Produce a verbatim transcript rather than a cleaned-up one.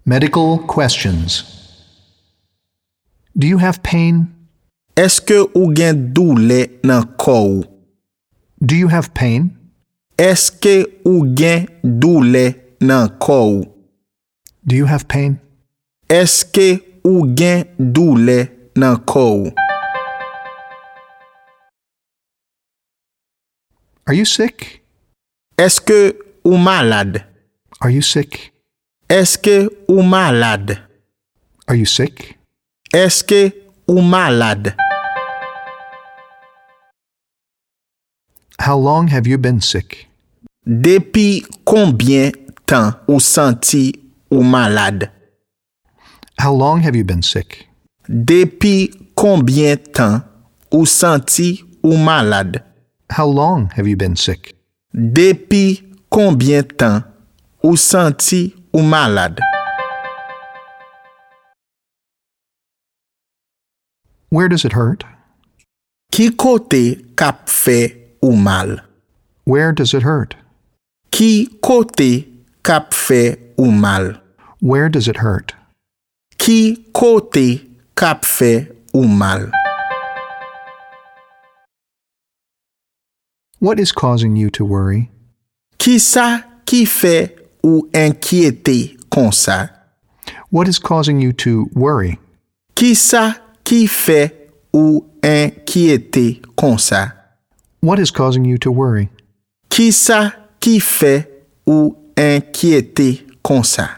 Medical questions. Do you have pain? Est-ce que ou gen douleur nan corps ou? Do you have pain? Est-ce que ou gen douleur nan corps ou? Do you have pain? Est-ce que ou gen douleur nan corps ou? Are you sick? Est-ce que ou malade? Are you sick? Est-ce que ou malade? Are you sick? Est-ce que ou malade? How long have you been sick? Depuis combien temps ou senti ou malade? How long have you been sick? Depuis combien temps ou senti ou malade? How long have you been sick? Depuis combien temps ou senti ou malade? Where does it hurt? Ki kote kap fe ou mal? Where does it hurt? Ki kote kap fe ou mal? Where does it hurt? Ki kote kap fe ou mal? What is causing you to worry? Ki sa ki fe ou inquiété kon sa? What is causing you to worry? Ki sa ki fe ou inquiété kon sa? What is causing you to worry? Ki sa ki fe ou inquiété kon sa?